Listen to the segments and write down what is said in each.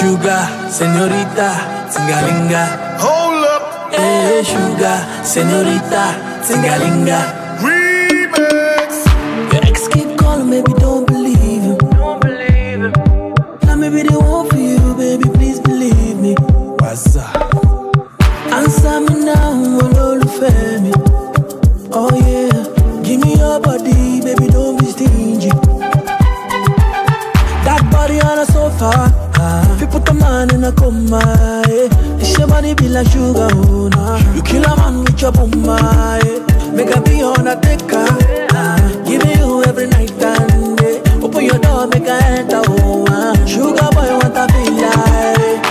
Sugar, señorita, tingalinga. Hold up. Hey, sugar, señorita, tingalinga. Remix. Your ex keep calling, baby, don't believe him. Now maybe they want for you, baby, please believe me. What's up? Answer me now, olólùfẹ́ mi. Oh yeah, give me your body, baby, don't be stingy. That body on a sofa, if you put the man in a coma, yeah. This your body be like sugar, oh nah. You kill a man with your bumma, yeah. Make a be on a decker, giving you every night and day. Open your door, make a enter, oh sugar boy want to feel like,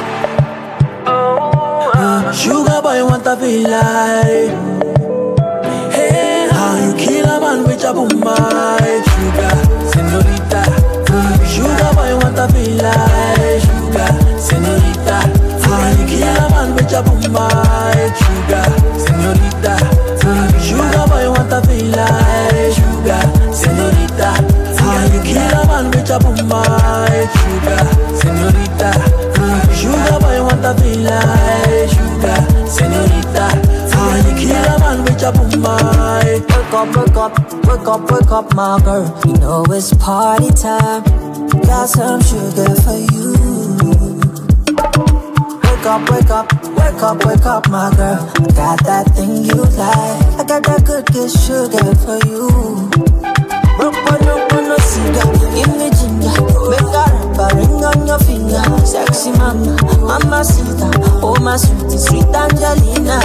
sugar boy want to feel like. Hey, how you kill a man with your bumma, sugar, señorita. Sugar boy want to feel like, sugar, señorita. How you kill a man with your bumma, sugar, señorita. Sugar boy want to feel like, sugar, señorita. How you kill a man with your bumma, sugar, señorita. Sugar boy want to feel like, sugar, señorita. How you kill a man with your bumma. Wake up, my girl. You know it's party time. Got some sugar for you. Wake up, my girl. I got that thing you like. I got that good sugar for you. No cigar, give me ginger. Make a rapper ring on your finger. Sexy mama, mama sita. Oh my sweet Angelina.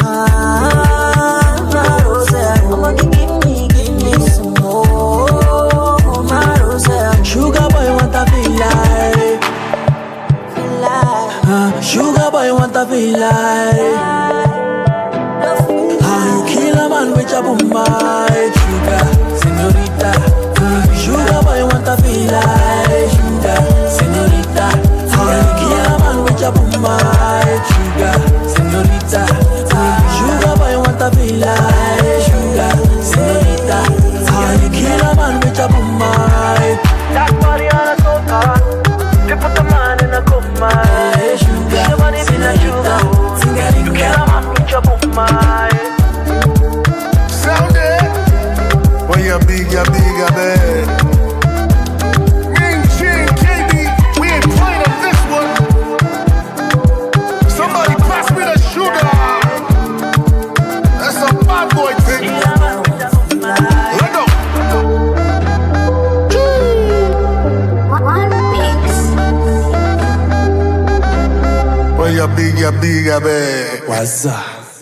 My Roselle, I'ma give me some more. Oh my Roselle. Sugar boy want to feel like, sugar boy want to feel like. How you kill a man with your bumma, sugar, señorita. Sugar boy want to feel like, sugar, señorita. How you kill a man with your bumma, sugar, señorita. Sugar boy want to feel like, sugar, señorita. How you kill a man with your bumma. That body on a sofa, you put the man in a coma. Sugar, your body be like sugar, you kill a man with your bumma. Sound it. When you're big, man. Ming Ching, KB, we ain't playing on this one. Somebody pass me the sugar. That's a bad boy thing. Let go. When you're big, man. What's up?